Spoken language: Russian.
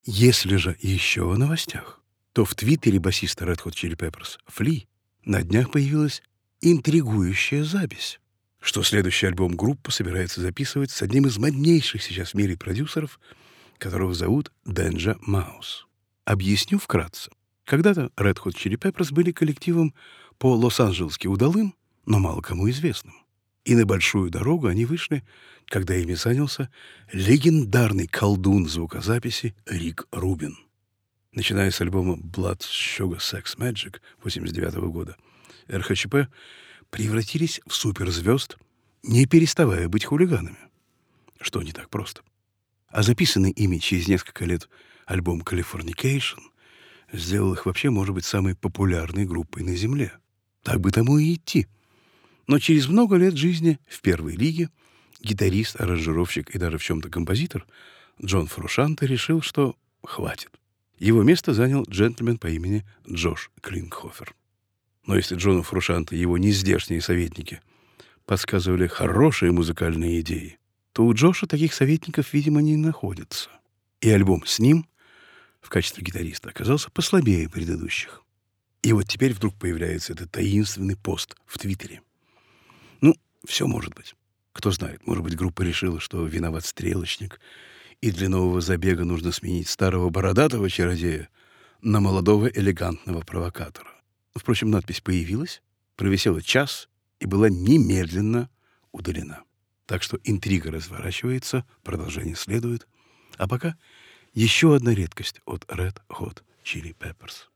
Если же еще о новостях, то в твиттере басиста Red Hot Chili Peppers Фли на днях появилась интригующая запись, что следующий альбом группа собирается записывать с одним из моднейших сейчас в мире продюсеров, которого зовут Денджа Маус. Объясню вкратце. Когда-то Red Hot Chili Peppers были коллективом по лос-анджелесски удалым, но мало кому известным. И на большую дорогу они вышли, когда ими занялся легендарный колдун звукозаписи Рик Рубин. Начиная с альбома Blood Sugar Sex Magic 1989 года, РХЧП превратились в суперзвезд, не переставая быть хулиганами. Что не так просто. А записанный ими через несколько лет альбом Californication сделал их вообще, может быть, самой популярной группой на Земле. Так бы тому и идти. Но через много лет жизни в первой лиге гитарист, аранжировщик и даже в чем-то композитор Джон Фрушанте решил, что хватит. Его место занял джентльмен по имени Джош Клинкхофер. Но если Джону Фрушанте его нездешние советники подсказывали хорошие музыкальные идеи, то у Джоша таких советников, видимо, не находится. И альбом с ним в качестве гитариста оказался послабее предыдущих. И вот теперь вдруг появляется этот таинственный пост в Твиттере. Ну, все может быть. Кто знает, может быть, группа решила, что виноват стрелочник, и для нового забега нужно сменить старого бородатого чародея на молодого элегантного провокатора. Впрочем, надпись появилась, провисела час и была немедленно удалена. Так что интрига разворачивается, продолжение следует. А пока еще одна редкость от Red Hot Chili Peppers.